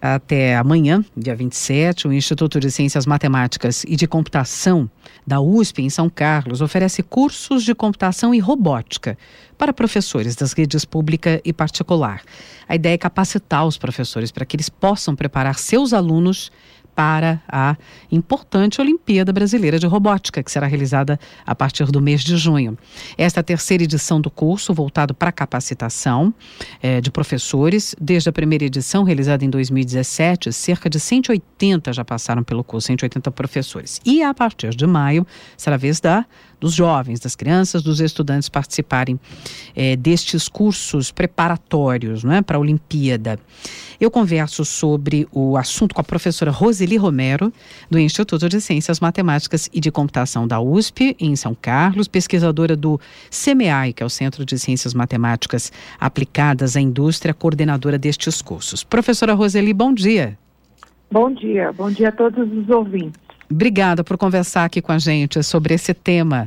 Até amanhã, dia 27, o Instituto de Ciências Matemáticas e de Computação da USP, em São Carlos, oferece cursos de computação e robótica para professores das redes pública e particular. A ideia é capacitar os professores para que eles possam preparar seus alunos para a importante Olimpíada Brasileira de Robótica, que será realizada a partir do mês de junho. Esta é a terceira edição do curso, voltado para a capacitação de professores. Desde a primeira edição, realizada em 2017, cerca de 180 já passaram pelo curso, 180 professores. E a partir de maio, será a vez dos jovens, das crianças, dos estudantes participarem destes cursos preparatórios, não é, para a Olimpíada. Eu converso sobre o assunto com a professora Roseli Romero, do Instituto de Ciências Matemáticas e de Computação da USP, em São Carlos, pesquisadora do CMEAI, que é o Centro de Ciências Matemáticas Aplicadas à Indústria, coordenadora destes cursos. Professora Roseli, bom dia. Bom dia a todos os ouvintes. Obrigada por conversar aqui com a gente sobre esse tema.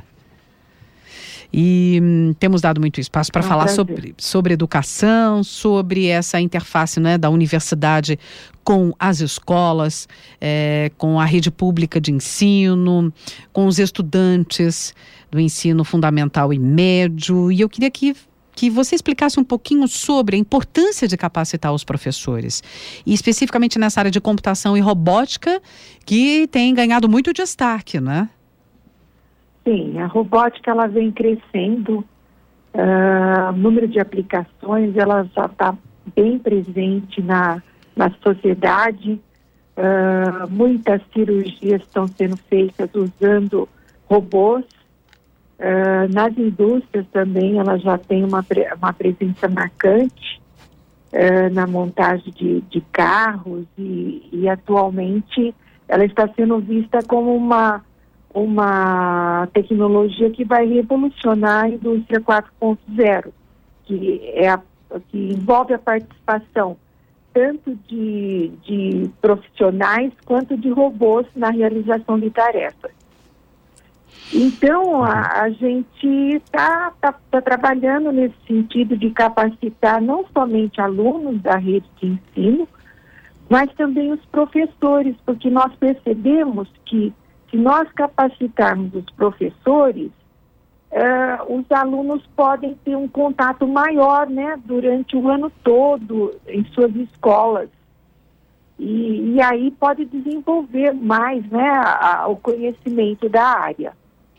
E temos dado muito espaço para falar sobre educação, sobre essa interface, né, da universidade com as escolas, com a rede pública de ensino, com os estudantes do ensino fundamental e médio. E eu queria que você explicasse um pouquinho sobre a importância de capacitar os professores, e especificamente nessa área de computação e robótica, que tem ganhado muito destaque, né? Sim, a robótica ela vem crescendo, o número de aplicações ela já está bem presente na sociedade, muitas cirurgias estão sendo feitas usando robôs, nas indústrias também ela já tem uma presença marcante na montagem de carros e atualmente ela está sendo vista como uma tecnologia que vai revolucionar a indústria 4.0, que envolve a participação tanto de profissionais quanto de robôs na realização de tarefas. Então, a gente está trabalhando nesse sentido de capacitar não somente alunos da rede de ensino, mas também os professores, porque nós percebemos que se nós capacitarmos os professores, os alunos podem ter um contato maior, né, durante o ano todo em suas escolas. E aí pode desenvolver mais, né, o conhecimento da área.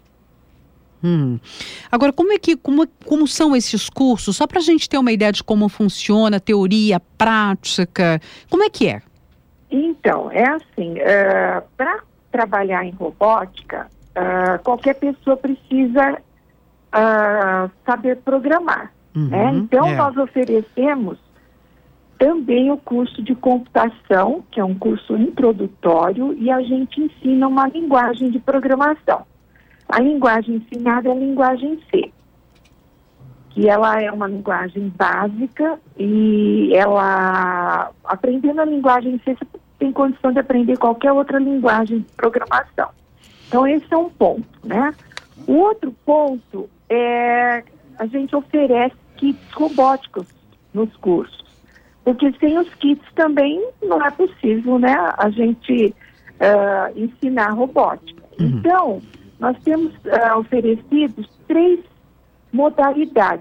Agora, como são esses cursos? Só para a gente ter uma ideia de como funciona, teoria, prática, como é que é? Então, é assim, para trabalhar em robótica, qualquer pessoa precisa saber programar, né? Então, nós oferecemos também o curso de computação, que é um curso introdutório, e a gente ensina uma linguagem de programação. A linguagem ensinada é a linguagem C, que ela é uma linguagem básica e ela, aprendendo a linguagem C, você tem condição de aprender qualquer outra linguagem de programação. Então, esse é um ponto, né? O outro ponto é a gente oferece kits robóticos nos cursos, porque sem os kits também não é possível, né, a gente ensinar robótica. Então, nós temos oferecido 3 modalidades.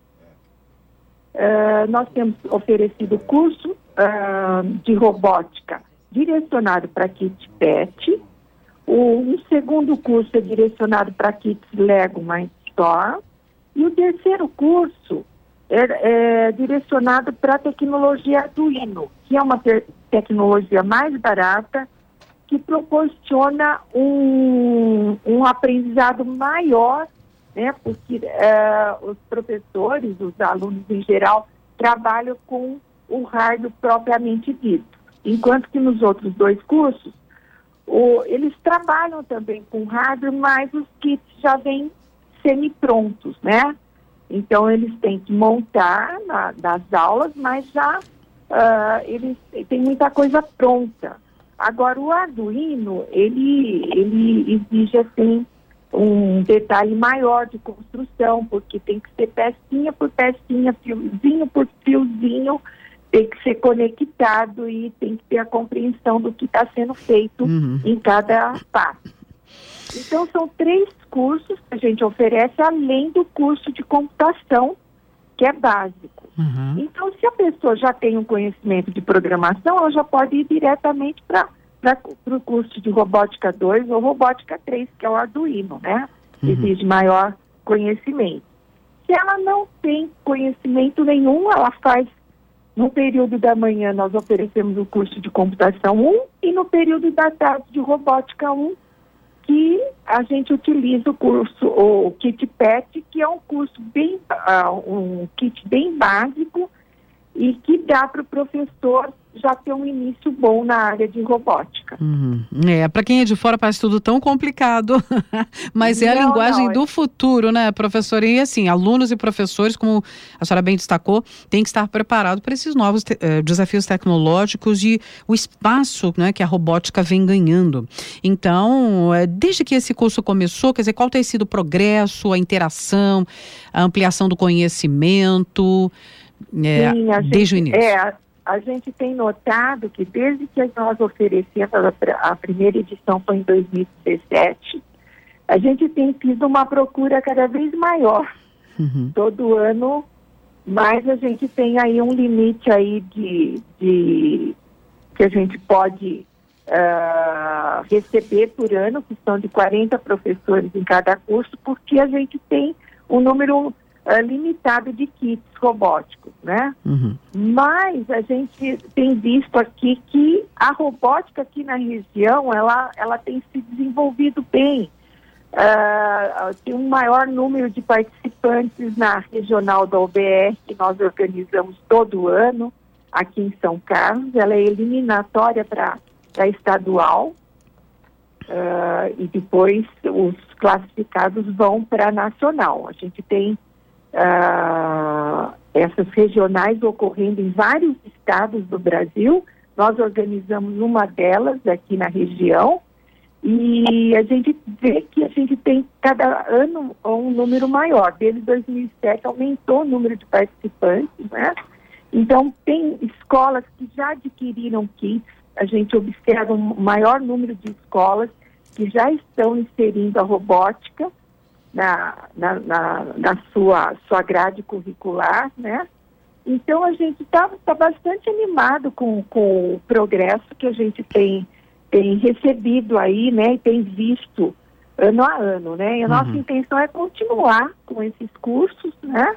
Nós temos oferecido curso de robótica direcionado para kit PET. Um segundo curso é direcionado para kits Lego Mindstorm. E o terceiro curso é direcionado para a tecnologia Arduino, que é uma tecnologia mais barata, que proporciona um aprendizado maior, né? Porque os professores, os alunos em geral, trabalham com o hardware propriamente dito. Enquanto que nos outros 2 cursos, eles trabalham também com hardware, mas os kits já vêm semi-prontos, né? Então, eles têm que montar das aulas, mas já eles têm muita coisa pronta. Agora, o Arduino, ele exige, assim, um detalhe maior de construção, porque tem que ser pecinha por pecinha, fiozinho por fiozinho, tem que ser conectado e tem que ter a compreensão do que está sendo feito em cada passo. Então, são 3 cursos que a gente oferece, além do curso de computação, que é básico. Então, se a pessoa já tem um conhecimento de programação, ela já pode ir diretamente para o curso de robótica 2 ou robótica 3, que é o Arduino, né? Exige maior conhecimento. Se ela não tem conhecimento nenhum, ela faz, no período da manhã nós oferecemos o curso de computação 1 e no período da tarde de robótica 1, que a gente utiliza o curso, o Kit PET, que é um curso um kit bem básico e que dá para o professor já ter um início bom na área de robótica. Para quem é de fora parece tudo tão complicado, mas é a linguagem do futuro, né, professora? E assim, alunos e professores, como a senhora bem destacou, têm que estar preparados para esses novos desafios tecnológicos e o espaço, né, que a robótica vem ganhando. Então, desde que esse curso começou, quer dizer, qual tem sido o progresso, a interação, a ampliação do conhecimento, desde o início? A gente tem notado que desde que nós oferecemos, a primeira edição foi em 2017, a gente tem tido uma procura cada vez maior. Todo ano, mas a gente tem aí um limite aí de que a gente pode receber por ano, que são de 40 professores em cada curso, porque a gente tem um número limitado de kits robóticos, né? Mas a gente tem visto aqui que a robótica aqui na região, ela tem se desenvolvido bem. Tem um maior número de participantes na regional da OBR, que nós organizamos todo ano, aqui em São Carlos. Ela é eliminatória para a estadual, e depois os classificados vão para a nacional. A gente tem essas regionais ocorrendo em vários estados do Brasil. Nós organizamos uma delas aqui na região e a gente vê que a gente tem cada ano um número maior. Desde 2007 aumentou o número de participantes, né? Então tem escolas que já adquiriram kits. A gente observa um maior número de escolas que já estão inserindo a robótica na sua grade curricular, né? Então a gente está bastante animado com o progresso que a gente tem recebido aí, né? E tem visto ano a ano, né? E a nossa intenção é continuar com esses cursos, né?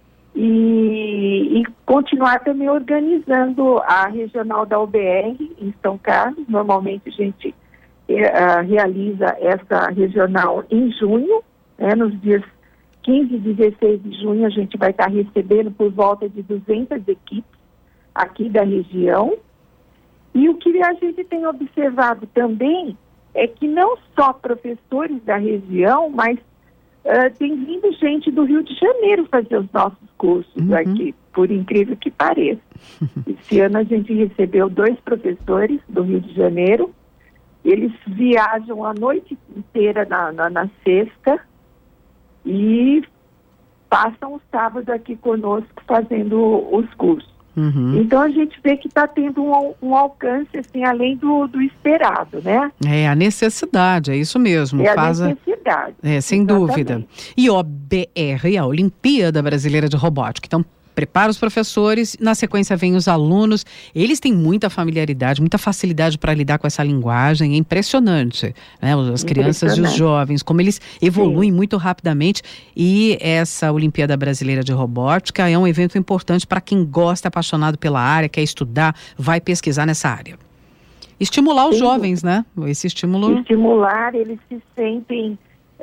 E continuar também organizando a regional da OBR em São Carlos. Normalmente a gente realiza essa regional em junho, né? Nos dias 15 e 16 de junho a gente vai estar recebendo por volta de 200 equipes aqui da região. E o que a gente tem observado também é que não só professores da região, mas tem vindo gente do Rio de Janeiro fazer os nossos cursos aqui, por incrível que pareça. Esse ano a gente recebeu 2 professores do Rio de Janeiro. Eles viajam a noite inteira na sexta e passam o sábado aqui conosco fazendo os cursos. Então a gente vê que está tendo um alcance assim, além do esperado, né? É a necessidade, é isso mesmo. É a necessidade. Sem dúvida. E OBR, a Olimpíada Brasileira de Robótica. Então, prepara os professores, na sequência vem os alunos. Eles têm muita familiaridade, muita facilidade para lidar com essa linguagem. É impressionante, né? As crianças e os jovens, como eles evoluem muito rapidamente. E essa Olimpíada Brasileira de Robótica é um evento importante para quem gosta, é apaixonado pela área, quer estudar, vai pesquisar nessa área. Estimular os jovens, né? Esse estímulo... Estimular, eles se sentem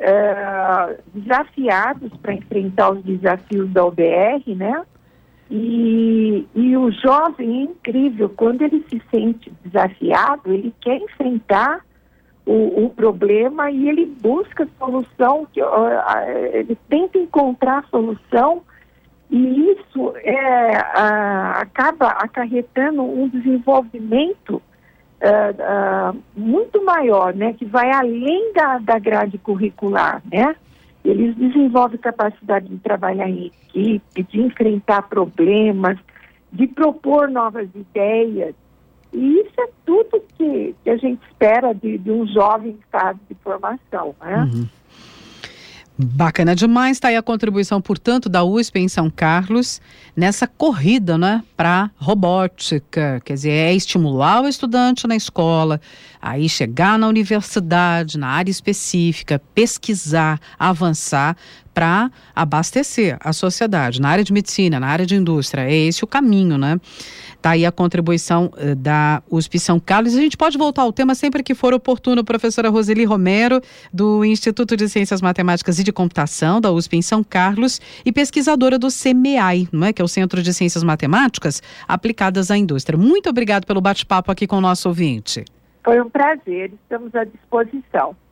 desafiados para enfrentar os desafios da OBR, né? E o jovem é incrível, quando ele se sente desafiado, ele quer enfrentar o problema e ele busca solução, ele tenta encontrar a solução, e isso acaba acarretando um desenvolvimento muito maior, né, que vai além da grade curricular, né? Eles desenvolvem capacidade de trabalhar em equipe, de enfrentar problemas, de propor novas ideias. E isso é tudo que a gente espera de um jovem em fase de formação, né? Uhum. Bacana demais, está aí a contribuição, portanto, da USP em São Carlos nessa corrida, né, para robótica. Quer dizer, é estimular o estudante na escola, aí chegar na universidade, na área específica, pesquisar, avançar para abastecer a sociedade, na área de medicina, na área de indústria. É esse o caminho, né? Está aí a contribuição da USP São Carlos. A gente pode voltar ao tema sempre que for oportuno. Professora Roseli Romero, do Instituto de Ciências Matemáticas e de Computação, da USP em São Carlos, e pesquisadora do CMEAI, não é? Que é o Centro de Ciências Matemáticas Aplicadas à Indústria. Muito obrigado pelo bate-papo aqui com o nosso ouvinte. Foi um prazer, estamos à disposição.